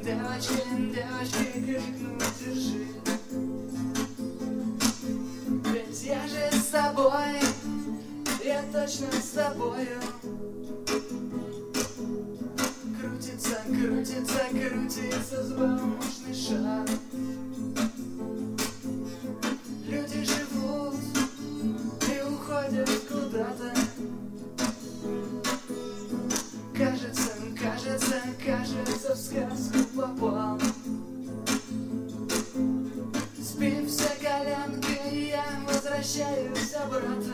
девочке крикну: держи. Ведь я же с тобой, я точно с тобою. Крутится, крутится, крутится взбалмошный шар. Люди живут и уходят куда-то. Кажется, кажется, кажется, в сказку попал. Сбив все коленки, я возвращаюсь обратно.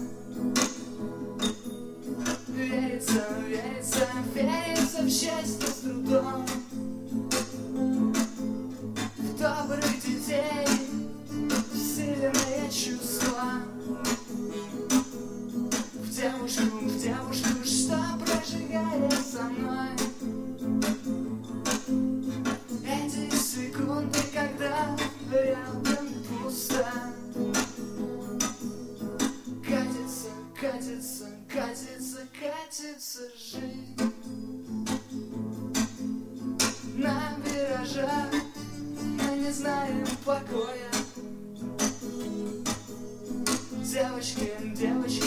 Верится, верится, верится в счастье с трудом. В добрых детей, в сильные чувства. В девушку, что прожигает со мной. Эти секунды, когда рядом пусто. Катится, катится, катится, катится жизнь на виражах, мы не знаем покоя. Девочки, девочки,